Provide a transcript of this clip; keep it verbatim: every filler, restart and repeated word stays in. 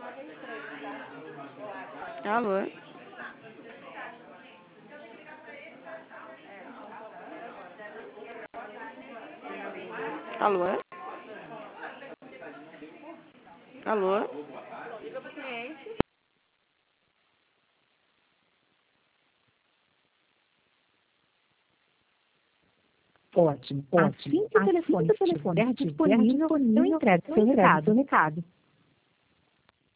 Alô? Alô? Alô? Ótimo, ótimo. Assim que o telefone estiver disponível, eu entrego seu recado.